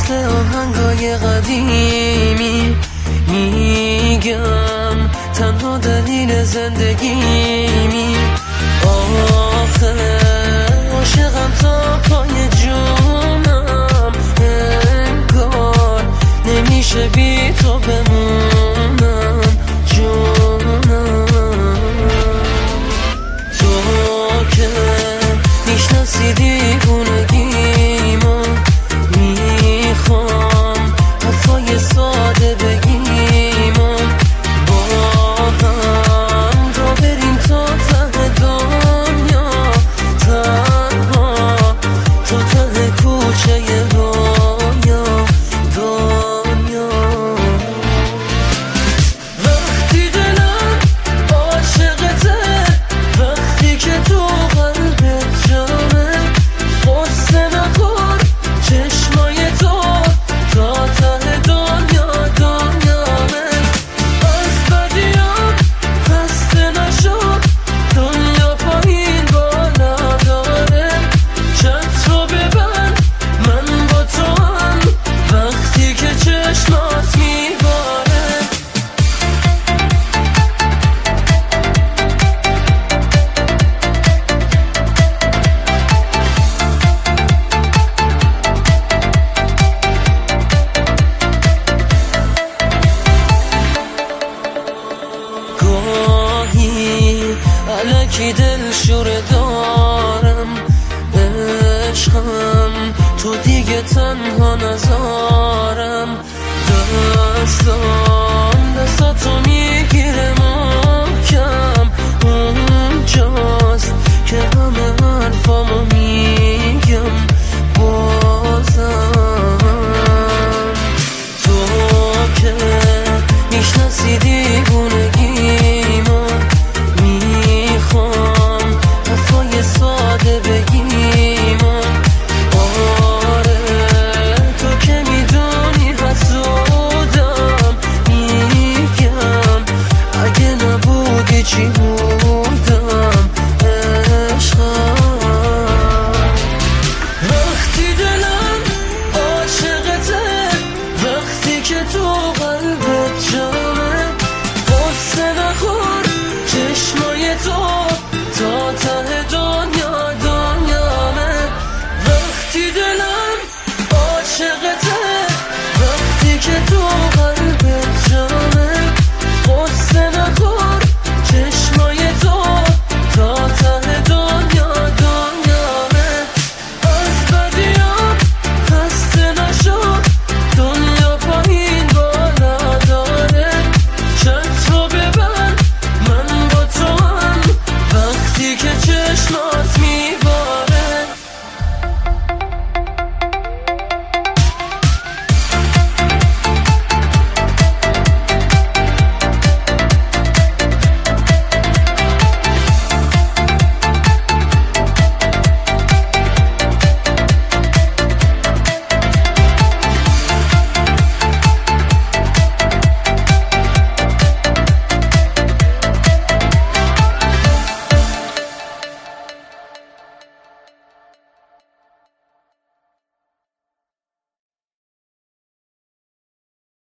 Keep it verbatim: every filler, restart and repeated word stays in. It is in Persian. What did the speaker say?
مثل آهنگای قدیمی میگم تنها دلیل زندگیمی. آخه عاشقم تا پای جونم، انگار نمیشه بی تو بمونم جونم. تو که میشناسی دیوونگیمو، میخوام حرفای ساده بگیمو، با هم را بریم تا ته دنیا، تنها تا ته کوچه رویا دنیا. وقتی دلم عاشقته، وقتی که تو قلبت جامه، قصه نخور چشمای تو تا ته دنیا دنیامه. از بدیام خسته نشو، دنیا پایین بالا داره. چتر رو ببند من با تو هم، وقتی که چشمات میباره. گاهی الکی دل شوره دارم، عشقم تو دیگه تنها نذارم. دستم